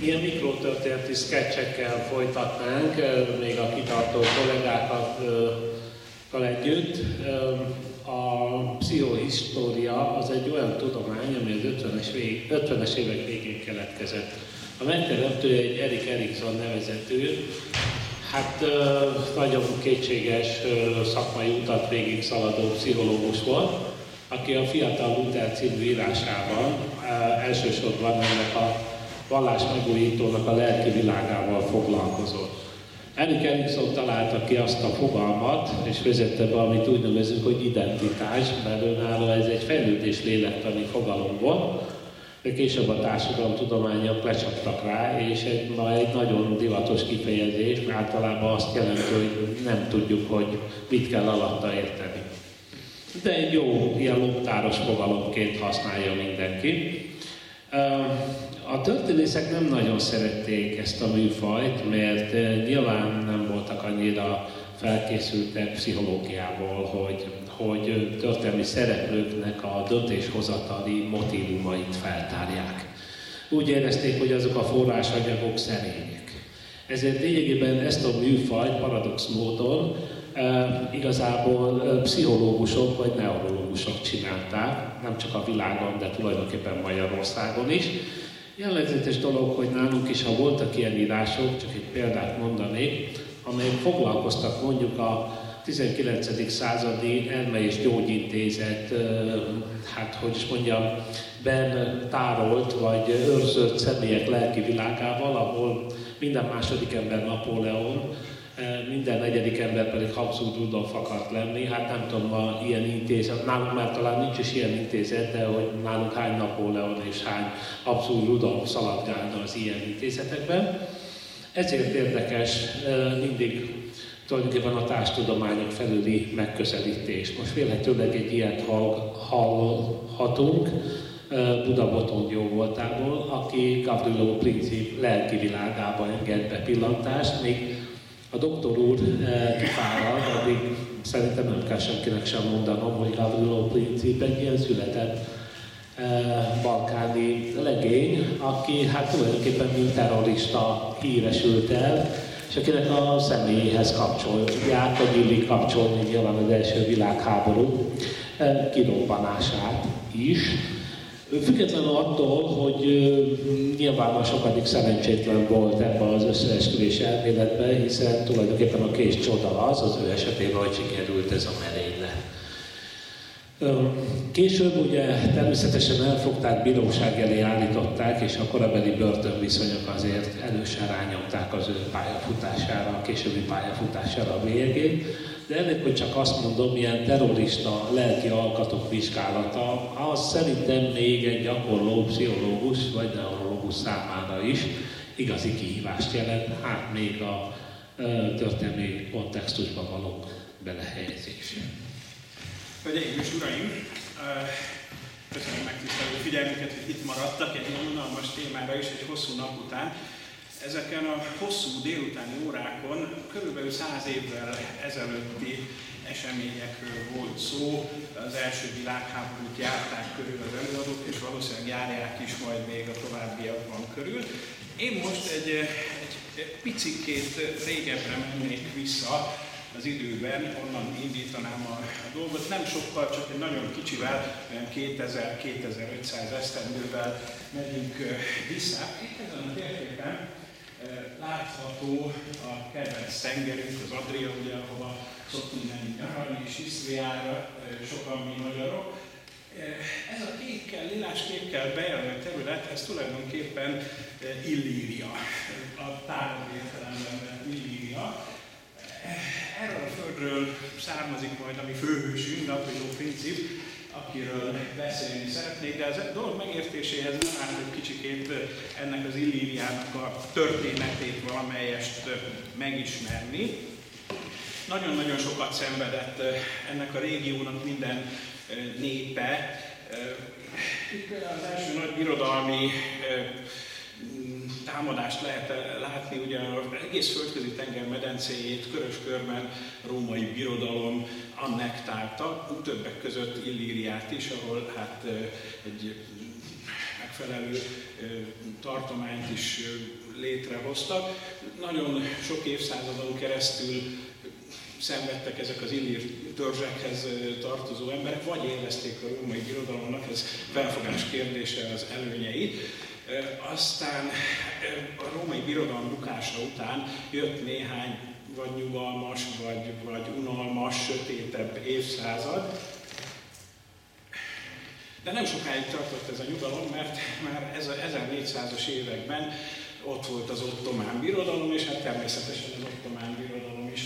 Ilyen mikrotörténeti szkeccsekkel folytatnánk, még a kitartó kollégákkal együtt. A pszichohistória az egy olyan tudomány, ami az 50-es évek végén keletkezett. A megteremtője egy Erik Erikson nevezetű, hát nagyon kétséges szakmai utat végig szaladó pszichológus volt, aki a Fiatal Luther című írásában elsősorban ennek a vallás megújítónak a lelki világával foglalkozott. Erik Erikson találta ki azt a fogalmat, és vezette be, amit úgy nevezünk, hogy identitás, mert önálló ez egy fejlődés lélektani fogalom volt, de később a társadalomtudományok lecsaptak rá, és ma egy nagyon divatos kifejezés, általában azt jelenti, hogy nem tudjuk, hogy mit kell alatta érteni. De egy jó, ilyen loptáros fogalomként használja mindenki. A történészek nem nagyon szerették ezt a műfajt, mert nyilván nem voltak annyira felkészültek pszichológiából, hogy történelmi szereplőknek a döntéshozatali motívumait feltárják. Úgy érezték, hogy azok a forrásanyagok szerények. Ezért lényegében ezt a műfajt paradox módon igazából pszichológusok vagy neurológusok csinálták, nem csak a világon, de tulajdonképpen Magyarországon is. Jellegzetes dolog, hogy nálunk is, ha voltak ilyen írások, csak egy példát mondanék, amelyek foglalkoztak mondjuk a 19. századi elme- és gyógyintézet, hát hogy is mondjam, ben tárolt vagy őrzött személyek lelki világával, ahol minden második ember Napóleon, minden negyedik ember pedig Habsburg Rudolf akart lenni. Hát nem tudom, ma ilyen intézet, nálunk már talán nincs is ilyen intézet, de hogy nálunk hány Napóleon és hány Habsburg Rudolf szaladgálna az ilyen intézetekben. Ezért érdekes mindig tulajdonképpen a társtudományok felüli megközelítés. Most vélhetőleg egy ilyet hallhatunk Buda Botond voltából, aki Gavrilo Princip lelki világába enged be pillantást, még a doktor úr kifárad, addig szerintem nem kell senkinek sem mondanom, hogy Gavrilo Princip egy ilyen született balkáni legény, aki hát tulajdonképpen mint terrorista híresült el, és akinek a személyéhez kapcsolják, vagy illik kapcsolni nyilván az első világháború kirobbanását is. Függetlenül attól, hogy nyilván a sokadik szerencsétlen volt ebben az összeesküvés elméletben, hiszen tulajdonképpen a kés csoda az ő esetében, hogy sikerült ez a merénylet. Később ugye természetesen elfogták, bíróság elé állították, és a korabeli börtönviszonyok azért erősen rányomták az ő pályafutására, a későbbi pályafutására a bélyegét. De ennek, hogy csak azt mondom, ilyen terrorista lelki alkatok vizsgálata, az szerintem még egy gyakorló pszichológus vagy neurológus számára is igazi kihívást jelent, hát még a történelmi kontextusba való belehelyezése. Hölgyeim és uraim, köszönöm megtisztelő figyelmüket, hogy itt maradtak egy unalmas témára is egy hosszú nap után. Ezeken a hosszú délutáni órákon körülbelül 100 évvel ezelőtti eseményekről volt szó. Az első világháborút járták körül az előadók, és valószínűleg járják is majd még a továbbiakban körül. Én most egy picikét régebbre mennék vissza az időben, onnan indítanám a dolgot. Nem sokkal, csak egy nagyon kicsivel, olyan 2000-2500 esztendővel megyünk vissza. Itt ezen a térképen látható a kedvenc tengerünk, az Adria, ugye, ahova szoktunk menni nyaralni, és Isztriára, sokan mi magyarok. Ez a kékkel, lilás-kékkel bejelölt terület, ez tulajdonképpen Illíria, a tágabb értelemben Illíria. Erről a földről származik majd a mi főhősünk, Gavrilo Princip, akiről beszélni szeretnék, de a dolog megértéséhez nem áll egy kicsikét ennek az Illíriának a történetét valamelyest megismerni. Nagyon-nagyon sokat szenvedett ennek a régiónak minden népe. Itt az első nagy birodalmi támadást lehet látni, ugye az egész földközi tenger medencéjét körös körben római birodalom annektálta, többek között Illíriát is, ahol hát egy megfelelő tartományt is létrehoztak. Nagyon sok évszázadon keresztül szenvedtek ezek az illír törzsekhez tartozó emberek, vagy élvezték a római birodalomnak, ez felfogás kérdése, az előnyeit. Aztán a római birodalom bukása után jött néhány vagy nyugalmas, vagy unalmas, sötétebb évszázad. De nem sokáig tartott ez a nyugalom, mert már ez a 1400-as években ott volt az ottomán birodalom, és hát természetesen az ottomán birodalom is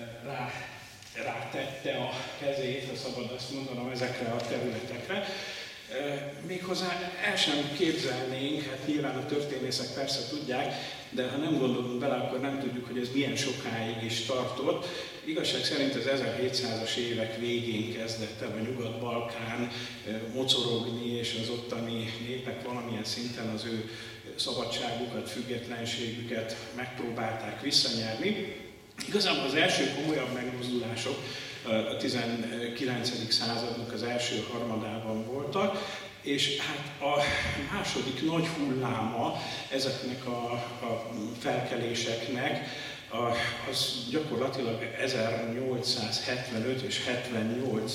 rátette a kezét, ha szabad azt mondanom, ezekre a területekre. Méghozzá el sem képzelnénk, hát nyilván a történészek persze tudják, de ha nem gondolunk bele, akkor nem tudjuk, hogy ez milyen sokáig is tartott. Igazság szerint az 1700-as évek végén kezdett el a Nyugat-Balkán mocorogni, és az ottani népek valamilyen szinten az ő szabadságukat, függetlenségüket megpróbálták visszanyerni. Igazából az első komolyabb megmozdulások a 19. századnak az első harmadában voltak, és hát a második nagy hulláma ezeknek a felkeléseknek az gyakorlatilag 1875 és 78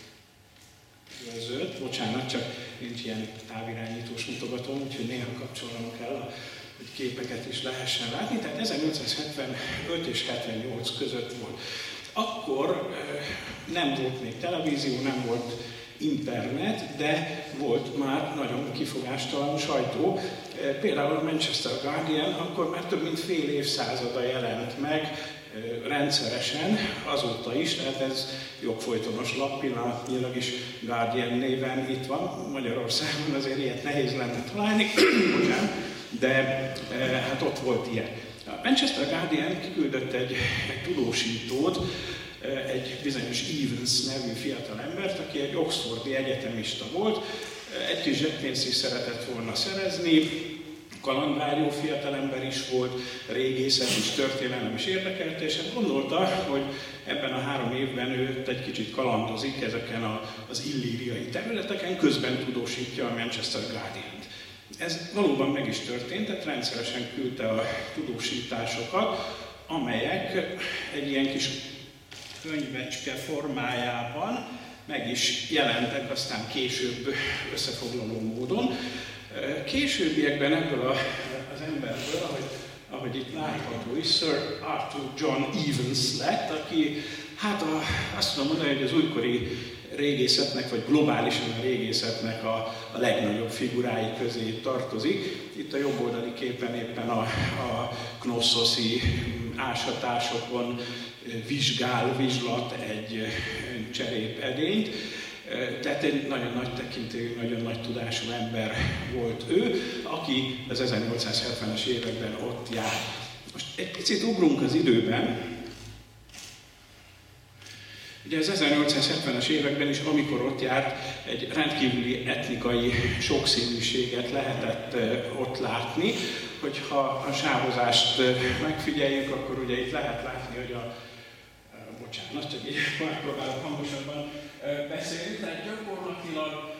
között, bocsánat, csak nincs ilyen távirányítós mutogatóm, úgyhogy néha kapcsolnom kell, hogy képeket is lehessen látni, tehát 1875 és 78 között volt. Akkor nem volt még televízió, nem volt internet, de volt már nagyon kifogástalan sajtó. Például a Manchester Guardian akkor már több mint fél évszázada jelent meg rendszeresen, azóta is, tehát ez jogfolytonos lap, pillanatnyilag is Guardian néven itt van. Magyarországon azért ilyet nehéz lenne találni, de hát ott volt ilyen. A Manchester Guardian kiküldött egy tudósítót, egy bizonyos Evans nevű fiatal embert, aki egy oxfordi egyetemista volt, egy kis zseppénzt is szeretett volna szerezni, kalandvágyó fiatalember is volt, régészet és történelem is érdekelte, és hát gondolta, hogy ebben a 3 évben ő egy kicsit kalandozik ezeken az illíriai területeken, közben tudósítja a Manchester Guardian-t. Ez valóban meg is történt, tehát rendszeresen küldte a tudósításokat, amelyek egy ilyen kis könyvecske formájában meg is jelentek, aztán később összefoglaló módon. Későbbiekben ebből az emberből, ahogy itt látható is, Sir Arthur John Evans lett, aki hát azt tudom mondani, hogy az újkori régészetnek, vagy globálisan a régészetnek a legnagyobb figurái közé tartozik. Itt a jobb oldali képen éppen a knosszoszi ásatásokon vizslat egy cserépedényt. Tehát egy nagyon nagy tekintélyű, nagyon nagy tudású ember volt ő, aki az 1870-es években ott járt. Most egy picit ugrunk az időben. Ugye az 1870-es években is, amikor ott járt, egy rendkívüli etnikai sokszínűséget lehetett ott látni. Hogyha a sávozást megfigyeljük, akkor ugye itt lehet látni, hogy bocsánat, csak így megpróbálok hangosabban beszélni. Tehát gyakorlatilag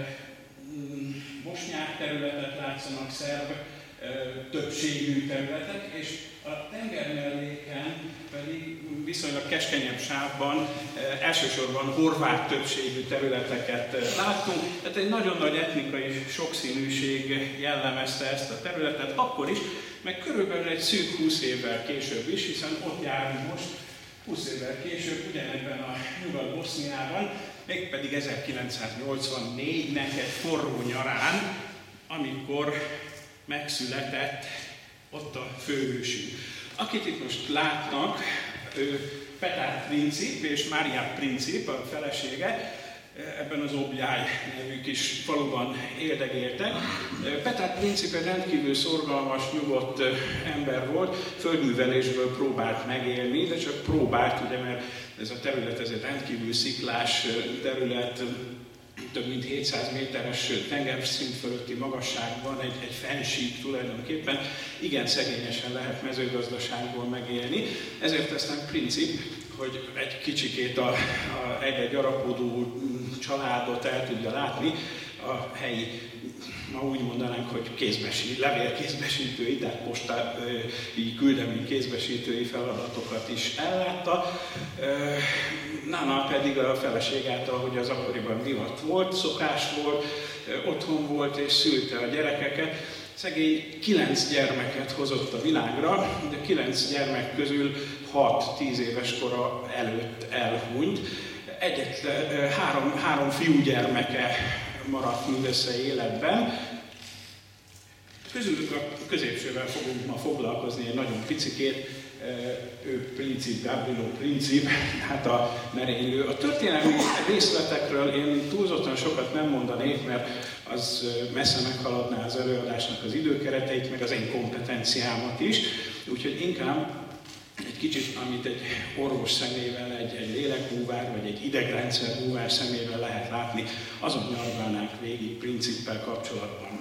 bosnyák területet látszanak, szerb többségű területek, és a tengermelléken pedig viszonylag keskenyebb sávban elsősorban horvát többségű területeket látunk. Tehát egy nagyon nagy etnikai sokszínűség jellemezte ezt a területet akkor is, meg körülbelül egy szűk 20 évvel később is, hiszen ott járunk most, 20 évvel később, ugyanebben a Nyugat-Boszniában, mégpedig 1984-nek egy forró nyarán, amikor megszületett ott a főhősünk. Akit itt most látnak, ő Petár Princip és Mária Princip, a felesége, ebben az Objály nevű kis faluban éldegéltek. Petár Princip egy rendkívül szorgalmas, nyugodt ember volt, földművelésből próbált megélni, de csak próbált, ugye, mert ez a terület ez egy rendkívül sziklás terület, több mint 700 méteres tengerszint fölötti magasságban, egy fennsík tulajdonképpen, igen szegényesen lehet mezőgazdaságból megélni. Ezért aztán Princip, hogy egy kicsikét egy gyarapodó családot el tudja látni, a helyi, ma úgy mondanánk, hogy levélkézbesítői, tehát postai küldemény kézbesítői feladatokat is ellátta. Nana pedig a feleség által, hogy az akkoriban divat volt, szokás volt, otthon volt és szülte a gyerekeket. Szegény 9 gyermeket hozott a világra, de 9 gyermek közül 6-10 éves kora előtt elhunyt. Három fiúgyermeke maradt mindössze életben. Közülük a középsővel fogunk ma foglalkozni egy nagyon picikét, ő Princip, Gabrielo Princip, hát a merénylő. A történelmi részletekről én túlzottan sokat nem mondanék, mert az messze meghaladná az előadásnak az időkereteit, meg az én kompetenciámat is. Úgyhogy inkább egy kicsit, amit egy orvos szemével, egy lélekbúvár vagy egy idegrendszerbúvár szemével lehet látni, azon nyargalnánk végig Princippel kapcsolatban.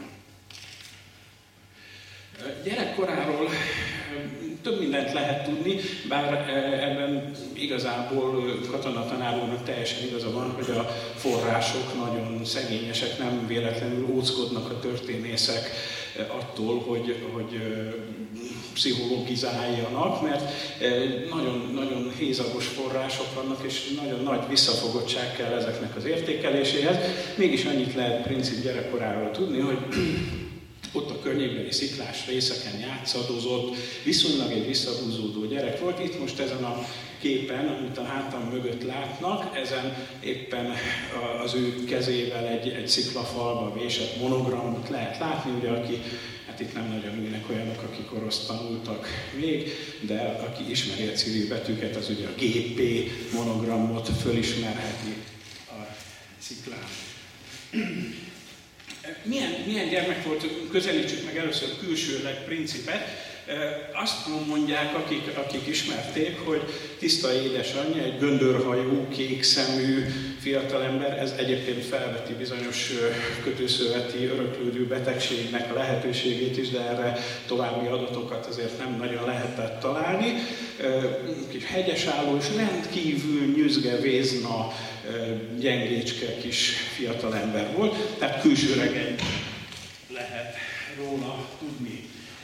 Gyerekkoráról több mindent lehet tudni, bár ebben igazából katonatanár teljesen igaza van, hogy a források nagyon szegényesek, nem véletlenül óckodnak a történészek attól, hogy pszichologizáljanak, mert nagyon hézagos források vannak, és nagyon nagy visszafogottság kell ezeknek az értékeléséhez. Mégis annyit lehet Princip gyerekkoráról tudni, hogy ott a környékbeli sziklás részeken játszadozott, viszonylag egy visszahúzódó gyerek volt. Itt most ezen a képen, amit a hátam mögött látnak, ezen éppen az ő kezével egy sziklafalba vésett monogramot lehet látni, ugye aki, hát itt nem nagyon ülnek olyanok, akik orosz tanultak még, de aki ismeri a civil betűket, az ugye a GP monogramot fölismerheti a sziklán. Milyen gyermek volt? Közelítsük meg először külsőleg Principet. Azt mondják, akik ismerték, hogy tiszta édesanyja, egy göndörhajú, kékszemű fiatalember, ez egyébként felveti bizonyos kötőszöveti öröklődő betegségnek a lehetőségét is, de erre további adatokat azért nem nagyon lehetett találni. Kis hegyesálló és rendkívül nyüzsge, vézna, gyengécske kis fiatalember volt, tehát külsőleg lehet róla tudni.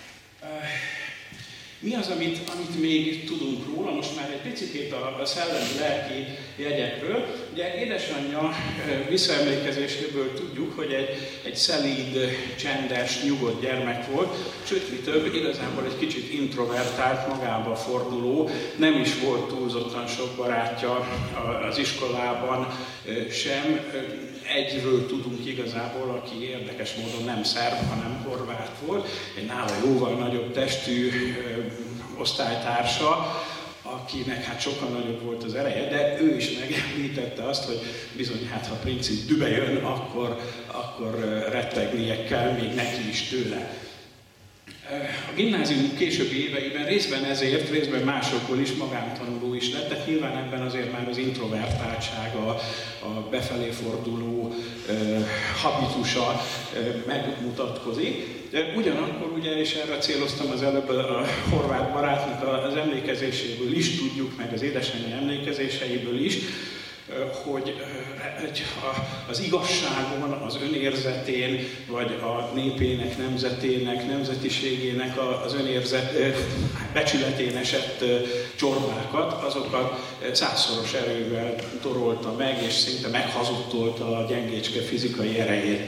Mi az, amit még tudunk róla? Most már egy picit a szellemi-lelki jegyekről. Ugye édesanyja visszaemlékezéséből tudjuk, hogy egy szelíd, csendes, nyugodt gyermek volt, sőt, mi több, igazából egy kicsit introvertált, magába forduló, nem is volt túlzottan sok barátja az iskolában sem. Egyről tudunk igazából, aki érdekes módon nem szerb, hanem horvát volt, egy nála jóval nagyobb testű osztálytársa, akinek hát sokkal nagyobb volt az ereje, de ő is megemlítette azt, hogy bizony, hát ha Princip dübe jön, akkor rettegnie kell még neki is tőle. A gimnázium későbbi éveiben részben ezért, részben másokból is magántanuló is lett, tehát nyilván ebben azért már az introvertáltság, a befelé forduló habitusa megmutatkozik. De ugyanakkor ugye, és erre céloztam az előbb a horvát barátnak az emlékezéséből is tudjuk, meg az édesanyja emlékezéseiből is, hogy az igazságon, az önérzetén, vagy a népének, nemzetének, nemzetiségének az becsületén esett csorbákat, azokat 100-szoros erővel torolta meg, és szinte meghazudtolta a gyengécske fizikai erejét.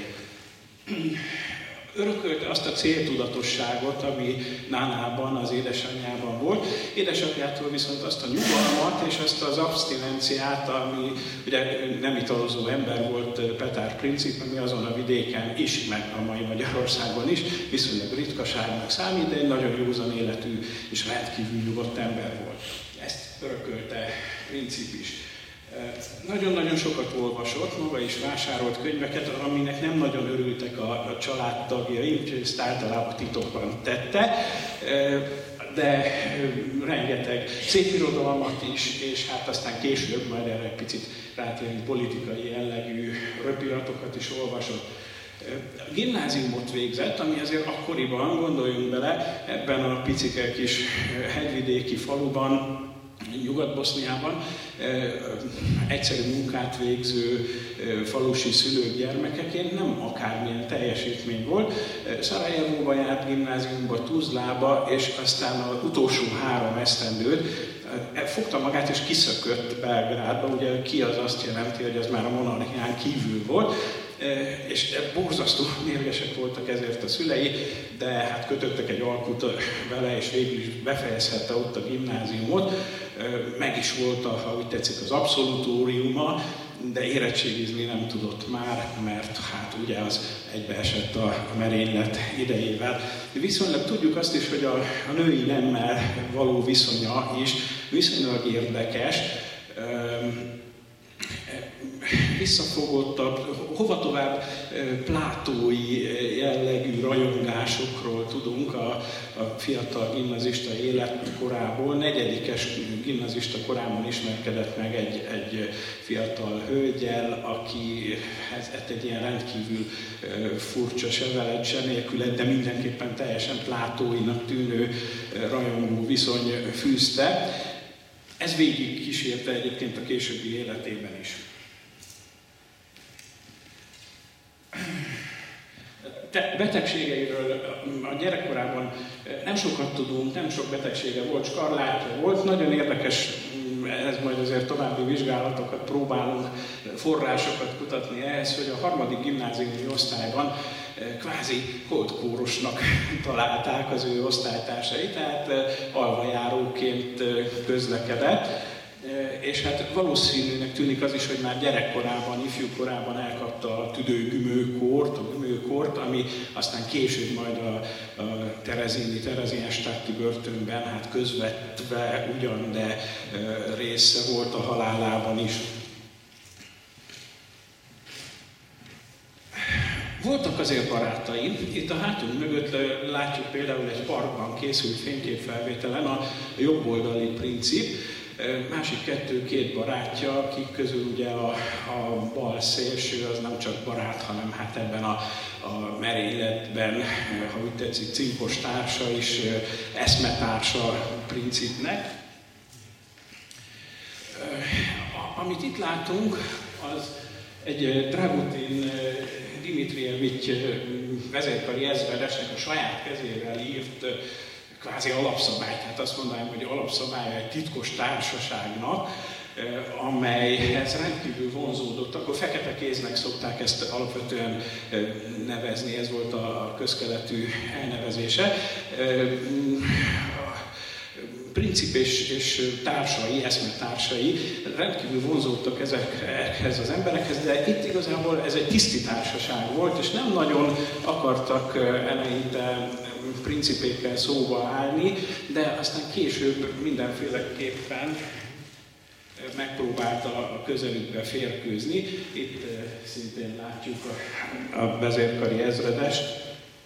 Örökölte azt a céltudatosságot, ami Nánában, az édesanyjában volt. Édesapjától viszont azt a nyugalmat és azt az absztinenciát, ami ugye nem italozó ember volt Petar Princip, ami azon a vidéken is, meg a mai Magyarországon is viszonylag ritkaságnak számít, de egy nagyon józan életű és rendkívül nyugodt ember volt. Ezt örökölte Princip is. Nagyon-nagyon sokat olvasott, maga is vásárolt könyveket, aminek nem nagyon örültek a családtagjai, úgyhogy ezt általában titokban tette, de rengeteg szép irodalmat is, és hát aztán később, majd erre egy picit rátérünk, politikai jellegű röpiratokat is olvasott. A gimnáziumot végzett, ami azért akkoriban, gondoljunk bele, ebben a picike kis hegyvidéki faluban Nyugat-Boszniában, egyszerű munkát végző falusi szülők gyermekeként nem akármilyen teljesítmény volt. Szarajevóba járt gimnáziumba, Tuzlába, és aztán az utolsó 3 esztendőt fogta magát és kiszökött Belgrádba. Ugye ki az azt jelenti, hogy az már a monarchián kívül volt, és borzasztó mérgesek voltak ezért a szülei, de hát kötöttek egy alkut vele, és végül is befejezhette ott a gimnáziumot. Meg is volt, ha úgy tetszik, az abszolutóriuma, de érettségizni nem tudott már, mert hát ugye az egybeesett a merénylet idejével. Viszonylag tudjuk azt is, hogy a női nemmel való viszonya is viszonylag érdekes, visszafogottabb, hova tovább plátói jellegű rajongásokról tudunk a fiatal gimnazista életkorából. 4. gimnazista korában ismerkedett meg egy fiatal hölgyel, akihez egy ilyen rendkívül furcsa, se veled, se nélkület, de mindenképpen teljesen plátóinak tűnő rajongó viszony fűzte. Ez végig kísérte egyébként a későbbi életében is. Betegségeiről a gyerekkorában nem sokat tudunk, nem sok betegsége volt, skarlátja volt. Nagyon érdekes, ez majd azért további vizsgálatokat próbálunk, forrásokat kutatni ehhez, hogy a 3. gimnáziumi osztályban kvázi holdkórusnak találták az ő osztálytársai, tehát alvajáróként közlekedett. És hát valószínűnek tűnik az is, hogy már gyerekkorában, ifjúkorában elkapta a tüdőgümőkort, ami aztán később majd a Terezienstadti börtönben hát közvetve ugyan, de része volt a halálában is. Voltak azért barátaim, itt a hátunk mögött látjuk például egy parkban készült fényképfelvételen a jobboldali Princip, másik 2 barátja, akik közül ugye a bal szélső az nem csak barát, hanem hát ebben a merényletben, ha úgy tetszik, cinkos társa is, eszmetársa Principnek. Amit itt látunk, az egy Dragutin Dimitrijevics vezérkari ezredesnek a saját kezével írt kvázi alapszabály, tehát azt mondanám, hogy alapszabálya egy titkos társaságnak, amelyhez rendkívül vonzódott, akkor fekete kéznek szokták ezt alapvetően nevezni, ez volt a közkeletű elnevezése. Princip és társai, eszmetársai rendkívül vonzódtak ezekhez az emberekhez, de itt igazából ez egy tiszti társaság volt, és nem nagyon akartak eleinte Principékkel szóba állni, de aztán később mindenféleképpen megpróbálta a közelükbe férkőzni. Itt szintén látjuk a vezérkari ezredest.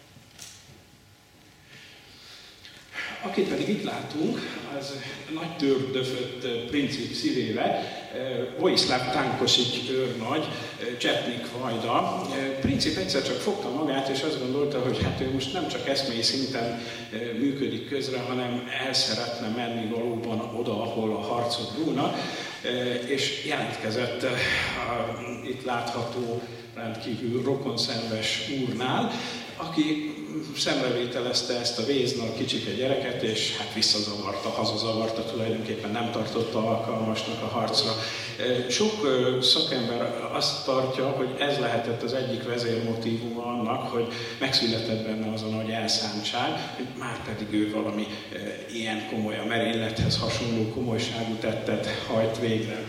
Akit pedig itt látunk, az nagy tördöfött Princip szívébe, Vojislav Tankosics őrnagy, Csetnik vajda. Princip egyszer csak fogta magát, és azt gondolta, hogy hát ő most nem csak eszmei szinten működik közre, hanem el szeretne menni valóban oda, ahol a harcok dúlnak, és jelentkezett itt látható rendkívül rokonszenves úrnál, aki szemrevételezte ezt a véznal kicsike gyereket, és hát visszazavarta, hazazavarta, tulajdonképpen nem tartotta alkalmasnak a harcra. Sok szakember azt tartja, hogy ez lehetett az egyik vezérmotívuma annak, hogy megszületett benne az a nagy elszántság, hogy már pedig ő valami ilyen komoly, a merénylethez hasonló komolyságú tettet hajt végre.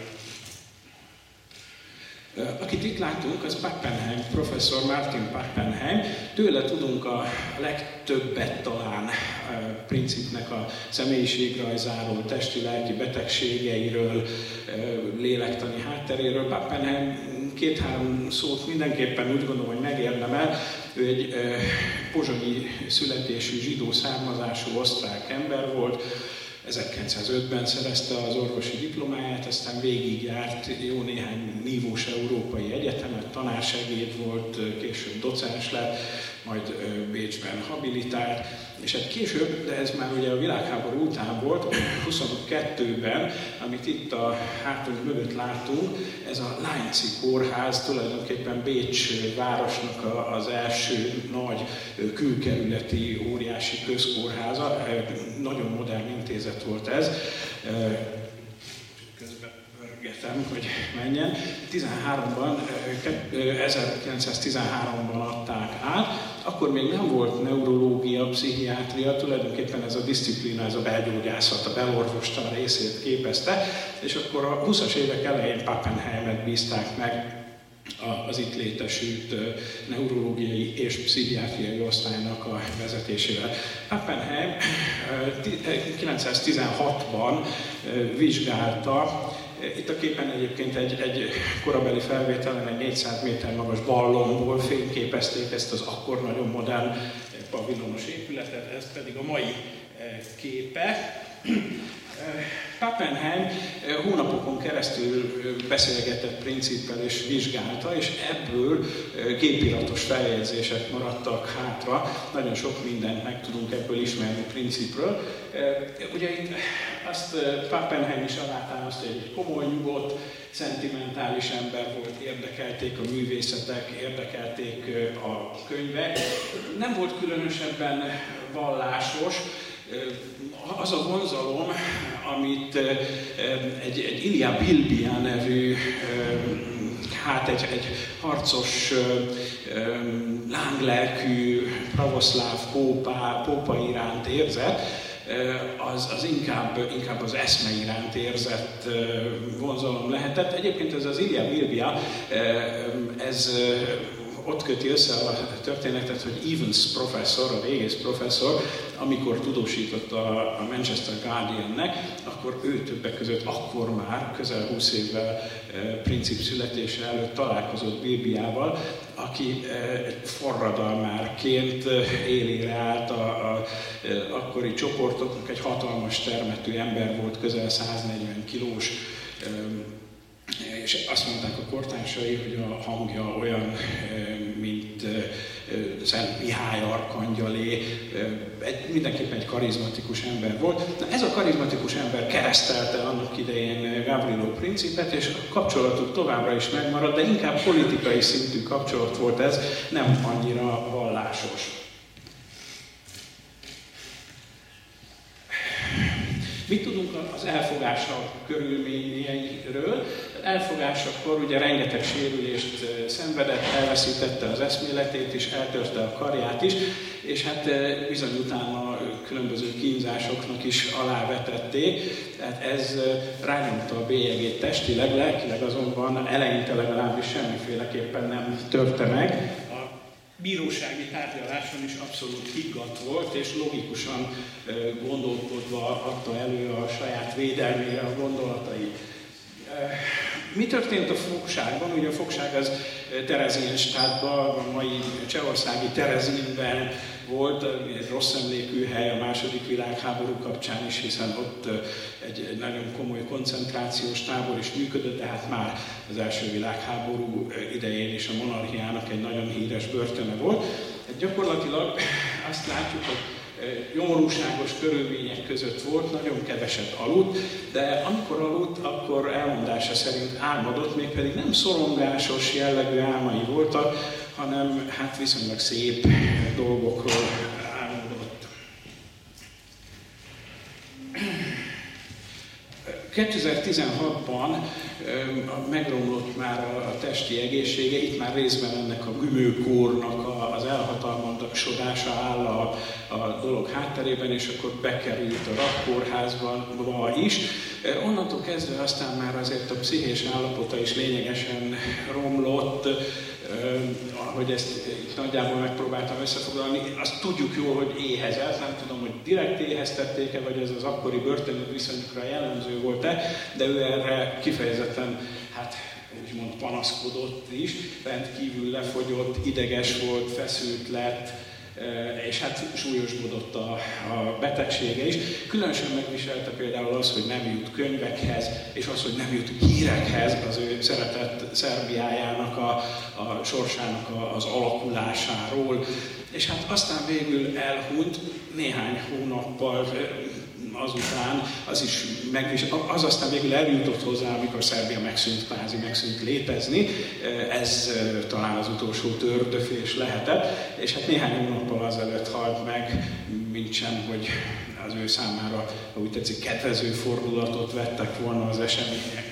Akit itt látunk, az Pappenheim, professzor Martin Pappenheim. Tőle tudunk a legtöbbet talán Principnek a személyiségrajzáról, testi-lelki betegségeiről, lélektani hátteréről. Pappenheim 2-3 szót mindenképpen úgy gondolom, hogy megérdemel. Ő egy pozsonyi születésű, zsidó származású osztrák ember volt. 1905-ben szerezte az orvosi diplomáját, aztán végigjárt jó néhány nívós európai egyetemet, tanársegéd volt, később docens lett, majd Bécsben habilitált, és hát később, de ez már ugye a világháború után volt, 22-ben, amit itt a hátunk mögött látunk, ez a Lánci kórház, tulajdonképpen Bécs városnak az első nagy külkerületi óriási közkórháza, nagyon modern intézet volt ez. Közbeörgetem, hogy menjen. 1913-ban adták át, akkor még nem volt neurológia, pszichiátria, tulajdonképpen ez a disziplína, ez a belgyógyászat, a belorvostan részét képezte, és akkor a 20-as évek elején Pappenheimet bízták meg az itt létesült neurológiai és pszichiátriai osztálynak a vezetésével. Pappenheim 1916-ban vizsgálta, itt a képen egyébként egy korabeli felvételen egy 400 méter magas ballonból fényképezték ezt az akkor nagyon modern pavilonos épületet, ez pedig a mai képe. Pappenheim hónapokon keresztül beszélgetett Princippel és vizsgálta, és ebből gépiratos feljegyzések maradtak hátra. Nagyon sok mindent meg tudunk ebből ismerni Princippről. Ugye itt azt Pappenheim is alátámasztja, hogy egy komoly, nyugodt, szentimentális ember volt, érdekelték a művészetek, érdekelték a könyvek. Nem volt különösebben vallásos. Az a vonzalom, amit egy Ilya Bilbia nevű, egy harcos, lánglelkű, pravoszláv pópa iránt érzett, az inkább az eszme iránt érzett vonzalom lehetett. Egyébként ez az Ilya Bilbia, ez ott köti össze a történetet, hogy Evans professzor, a régész professzor, amikor tudósított a Manchester Guardiannek, akkor ő többek között akkor már, közel 20 évvel Princip születése előtt találkozott Bilbiával, aki forradalmárként élére állt az akkori csoportoknak, egy hatalmas termetű ember volt, közel 140 kilós, és azt mondták a kortársai, hogy a hangja olyan, mint Szent Mihály arkangyalé, mindenképpen egy karizmatikus ember volt. Na, ez a karizmatikus ember keresztelte annak idején Gavrilo Principet, és a kapcsolatuk továbbra is megmaradt, de inkább politikai szintű kapcsolat volt ez, nem annyira vallásos. Mit tudunk az elfogása körülményeiről? Elfogásakor ugye rengeteg sérülést szenvedett, elveszítette az eszméletét is, eltörte a karját is, és hát bizony utána különböző kínzásoknak is alávetették. Tehát ez rányomta a bélyegét testileg, lelkileg azonban eleinte legalábbis semmiféleképpen nem törte meg. Bírósági tárgyaláson is abszolút higgadt volt, és logikusan gondolkodva adta elő a saját védelmére a gondolatait. Mi történt a fogságban? Ugye a fogság az Terezinstadtban, a mai csehországi Terezinben volt, egy rossz emlékű hely a második világháború kapcsán is, hiszen ott egy nagyon komoly koncentrációs tábor is működött, de hát már az első világháború idején is a monarchiának egy nagyon híres börtöne volt. Hát gyakorlatilag azt látjuk, hogy nyomorúságos körülmények között volt, nagyon keveset aludt, de amikor aludt, akkor elmondása szerint álmodott, mégpedig nem szorongásos jellegű álmai voltak, hanem hát viszonylag szép dolgokról álmodott. 2016-ban megromlott már a testi egészsége, itt már részben ennek a gümőkórnak az elhatalmasodása áll a dolog hátterében, és akkor bekerült a rakkórházba is. Onnantól kezdve aztán már azért a pszichés állapota is lényegesen romlott, ahogy ezt nagyjából megpróbáltam összefoglalni. Azt tudjuk jól, hogy éhezett, nem tudom, hogy direkt éheztették-e, vagy ez az akkori börtönök viszonyukra jellemző volt-e, de ő erre kifejezetten, hát úgymond panaszkodott is, rendkívül lefogyott, ideges volt, feszült lett, és hát súlyosbodott a betegsége is. Különösen megviselte például az, hogy nem jut könyvekhez, és az, hogy nem jut hírekhez az ő szeretett Szerbiájának a sorsának az alakulásáról. És hát aztán végül elhunyt néhány hónappal azután, az aztán végül eljutott hozzá, amikor Szerbia megszűnt létezni. Ez talán az utolsó tördöfés lehetett, és hát néhány hónappal azelőtt halt meg, mintsem, hogy az ő számára, ha úgy tetszik, kedvező fordulatot vettek volna az események.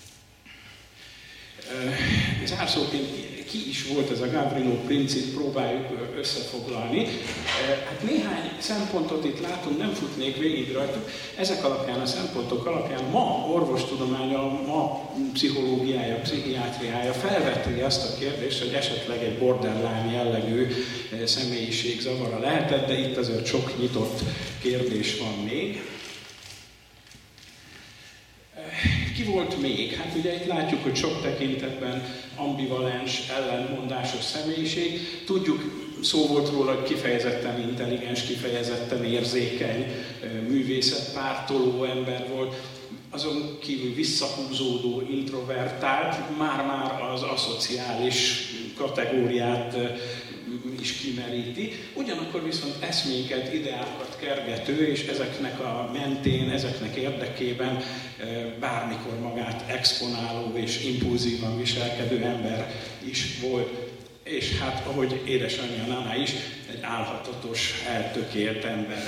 Zárszóként ki is volt ez a Gavrilo Princip, próbáljuk összefoglalni. Hát néhány szempontot itt látunk, nem futnék végig rajtuk. Ezek alapján, a szempontok alapján ma orvostudománya, ma pszichológiája, pszichiátriája felveti azt a kérdést, hogy esetleg egy borderline jellegű személyiségzavara lehetett, de itt azért sok nyitott kérdés van még. Ki volt még? Hát ugye itt látjuk, hogy sok tekintetben ambivalens, ellentmondásos személyiség. Tudjuk, szó volt róla, hogy kifejezetten intelligens, kifejezetten érzékeny, művészetpártoló ember volt. Azon kívül visszahúzódó, introvertált, már-már az aszociális kategóriát is kimeríti. Ugyanakkor viszont eszméket, ideákat kergető, és ezeknek a mentén, ezeknek érdekében bármikor magát exponáló és impulzívan viselkedő ember is volt. És hát, ahogy édesanyja Nana is, egy álhatatos, eltökélt ember.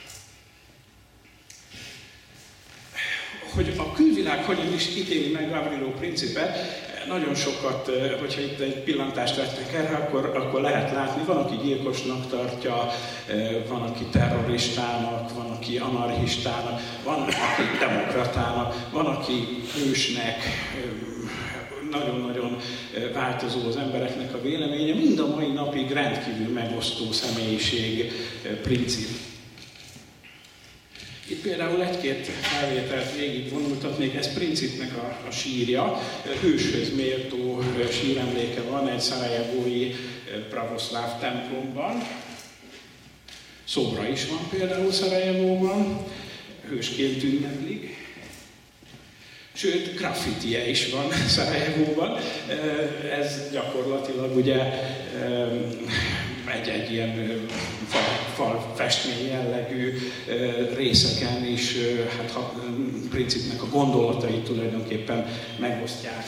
Hogy a külvilág hogyan is ítéli meg Gavrilo Principet, nagyon sokat, hogyha itt egy pillantást vetnek erre, akkor lehet látni. Van, aki gyilkosnak tartja, van, aki terroristának, van, aki anarchistának, van, aki demokratának, van, aki hősnek, nagyon-nagyon változó az embereknek a véleménye. Mind a mai napig rendkívül megosztó személyiség Princip. Itt például egy-két felvételt végigvonultatnék, ez Principnek a sírja, hőshöz méltó síremléke van egy szarajevói pravoszláv templomban. Szobra is van például Szarajevóban, hősként ünneplik. Sőt, graffitije is van Szarajevóban. Ez gyakorlatilag ugye egy ilyen falfestmény jellegű részeken is hát, Principnek a gondolatait tulajdonképpen megosztják.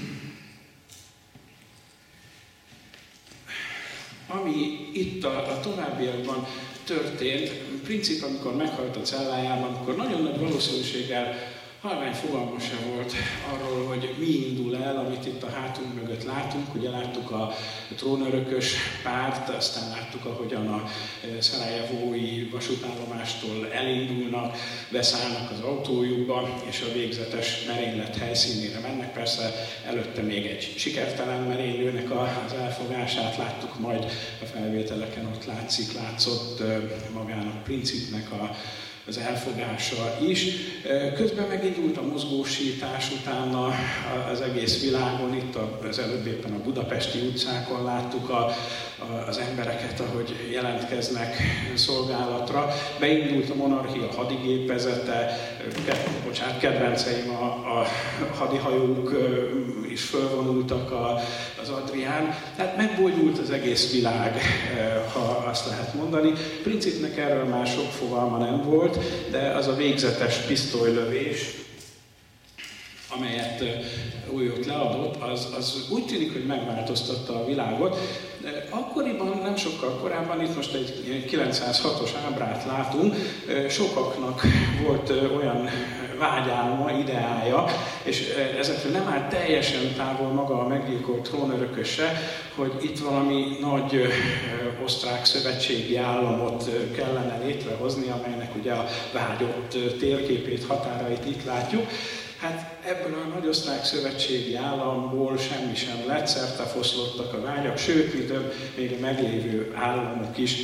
Ami itt a továbbiakban történt, Princip, amikor meghalt a cellájában, akkor nagyon nagy valószínűséggel halvány fogalma sem volt arról, hogy mi indul el, amit itt a hátunk mögött látunk. Ugye láttuk a trónörökös párt, aztán láttuk, ahogyan a szarajevói vasútállomástól elindulnak, beszállnak az autójukba, és a végzetes merénylet helyszínére mennek. Persze előtte még egy sikertelen merénylőnek az elfogását láttuk, majd a felvételeken ott látszott magának Principnek az elfogása is. Közben megindult a mozgósítás, utána az egész világon, itt az előbb éppen a budapesti utcákon láttuk az embereket, ahogy jelentkeznek szolgálatra. Beindult a monarchia hadigépezete, kedvenceim a hadihajók is fölvonultak az Adrián. Tehát megbojdult az egész világ, ha azt lehet mondani. Principnek erről már sok fogalma nem volt, de az a végzetes pisztolylövés, amelyet új ott leadott, az úgy tűnik, hogy megváltoztatta a világot. Akkoriban, nem sokkal korábban, itt most egy 906-os ábrát látunk, sokaknak volt olyan vágyálma, ideája, és ezekről nem áll teljesen távol maga a meggyilkolt trónörököse, hogy itt valami nagy osztrák szövetségi államot kellene létrehozni, amelynek ugye a vágyott térképét, határait itt látjuk. Hát ebből a nagy osztrák szövetségi államból semmi sem lett, szertefoszlottak a vágyak, sőt, mi több, még a meglévő államok is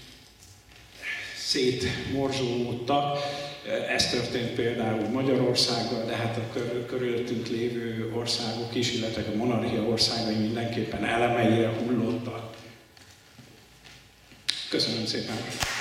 szétmorzsolódtak. Ez történt például Magyarországgal, de hát a körülöttünk lévő országok is, illetve a monarchia országai mindenképpen elemeire hullottak. Köszönöm szépen!